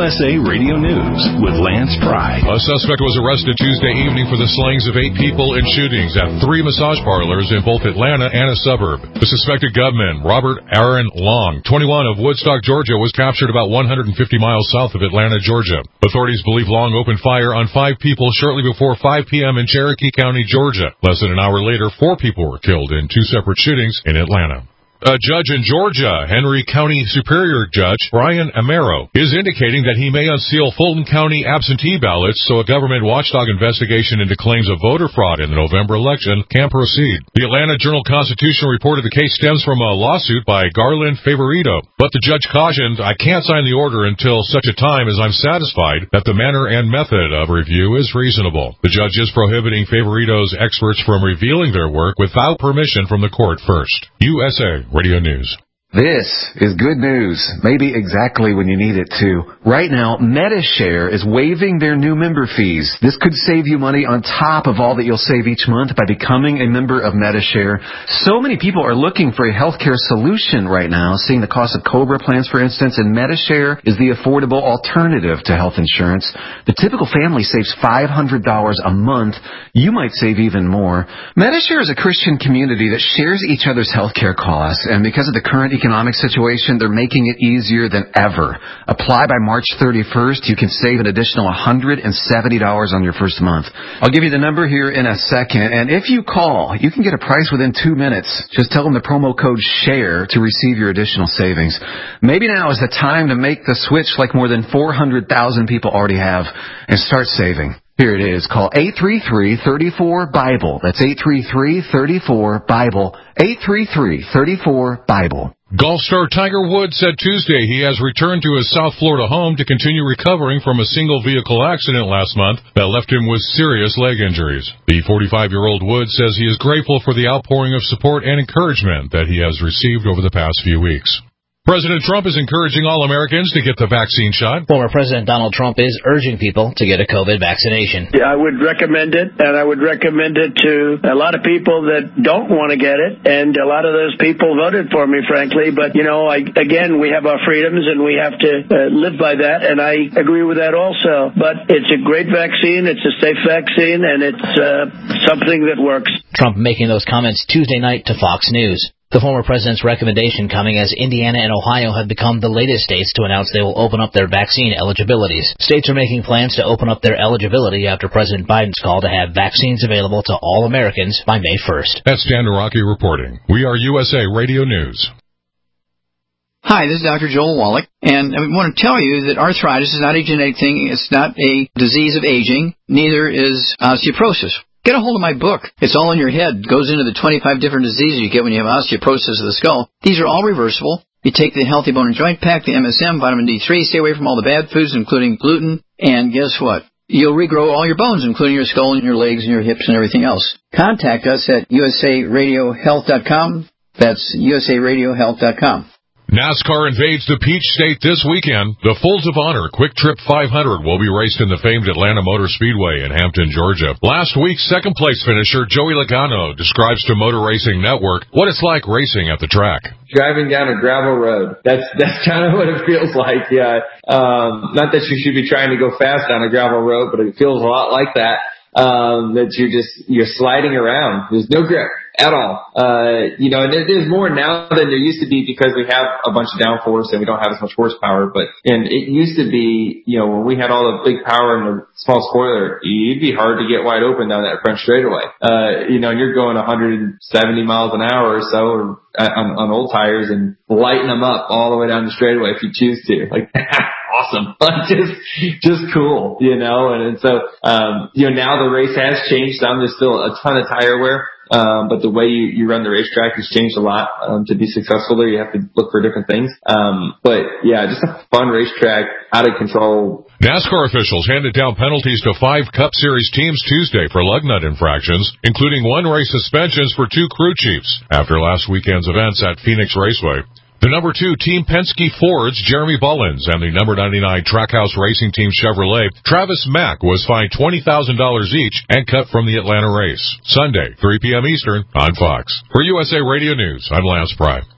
USA Radio News with Lance Pry. A suspect was arrested Tuesday evening for the slayings of 8 people in shootings at 3 massage parlors in both Atlanta and a suburb. The suspected gunman, Robert Aaron Long, 21, of Woodstock, Georgia, was captured about 150 miles south of Atlanta, Georgia. Authorities believe Long opened fire on 5 people shortly before 5 p.m. in Cherokee County, Georgia. Less than an hour later, 4 people were killed in 2 separate shootings in Atlanta. A judge in Georgia, Henry County Superior Judge Brian Amaro, is indicating that he may unseal Fulton County absentee ballots so a government watchdog investigation into claims of voter fraud in the November election can proceed. The Atlanta Journal-Constitution reported the case stems from a lawsuit by Garland Favorito, but the judge cautioned, "I can't sign the order until such a time as I'm satisfied that the manner and method of review is reasonable." The judge is prohibiting Favorito's experts from revealing their work without permission from the court first. USA Radio News. This is good news, maybe exactly when you need it to. Right now, Medi-Share is waiving their new member fees. This could save you money on top of all that you'll save each month by becoming a member of Medi-Share. So many people are looking for a healthcare solution right now, seeing the cost of COBRA plans, for instance, and Medi-Share is the affordable alternative to health insurance. The typical family saves $500 a month. You might save even more. Medi-Share is a Christian community that shares each other's healthcare costs, and because of the current economic situation, they're making it easier than ever. Apply by March 31st. You can save an additional $170 on your first month. I'll give you the number here in a second, and if you call, you can get a price within 2 minutes. Just tell them the promo code SHARE to receive your additional savings. Maybe now is the time to make the switch like more than 400,000 people already have and start saving. Here it is. Call 833-34-BIBLE. That's 833-34-BIBLE. 833-34-BIBLE. Golf star Tiger Woods said Tuesday he has returned to his South Florida home to continue recovering from a single-vehicle accident last month that left him with serious leg injuries. The 45-year-old Woods says he is grateful for the outpouring of support and encouragement that he has received over the past few weeks. President Trump is encouraging all Americans to get the vaccine shot. Former President Donald Trump is urging people to get a COVID vaccination. Yeah, I would recommend it, and I would recommend it to a lot of people that don't want to get it, and a lot of those people voted for me, frankly. But, we have our freedoms, and we have to live by that, and I agree with that also. But it's a great vaccine, it's a safe vaccine, and it's something that works. Trump making those comments Tuesday night to Fox News. The former president's recommendation coming as Indiana and Ohio have become the latest states to announce they will open up their vaccine eligibilities. States are making plans to open up their eligibility after President Biden's call to have vaccines available to all Americans by May 1st. That's Dan Naraki reporting. We are USA Radio News. Hi, this is Dr. Joel Wallach, and I want to tell you that arthritis is not a genetic thing. It's not a disease of aging. Neither is osteoporosis. Get a hold of my book. It's all in your head. It goes into the 25 different diseases you get when you have osteoporosis of the skull. These are all reversible. You take the Healthy Bone and Joint Pack, the MSM, vitamin D3, stay away from all the bad foods, including gluten, and guess what? You'll regrow all your bones, including your skull and your legs and your hips and everything else. Contact us at usaradiohealth.com. That's usaradiohealth.com. NASCAR invades the Peach State this weekend. The Fulls of Honor Quick Trip 500 will be raced in the famed Atlanta Motor Speedway in Hampton, Georgia. Last week's second-place finisher Joey Logano describes to Motor Racing Network what it's like racing at the track. Driving down a gravel road. That's kind of what it feels like, yeah. Not that you should be trying to go fast on a gravel road, but it feels a lot like that. That you're sliding around. There's no grip at all. And there's more now than there used to be because we have a bunch of downforce and we don't have as much horsepower. And it used to be, when we had all the big power and the small spoiler, it'd be hard to get wide open down that front straightaway. And you're going 170 miles an hour or so on old tires and lighting them up all the way down the straightaway if you choose to. Like, awesome. Just cool, and so, now the race has changed some. There's still a ton of tire wear. But the way you run the racetrack has changed a lot. To be successful there, you have to look for different things. But yeah, just a fun racetrack, out of control. NASCAR officials handed down penalties to 5 Cup Series teams Tuesday for lug nut infractions, including 1 race suspensions for 2 crew chiefs after last weekend's events at Phoenix Raceway. The number 2 Team Penske Ford's Jeremy Bullins and the number 99 Trackhouse Racing Team Chevrolet Travis Mack was fined $20,000 each and cut from the Atlanta race. Sunday, 3 p.m. Eastern on Fox. For USA Radio News, I'm Lance Pry.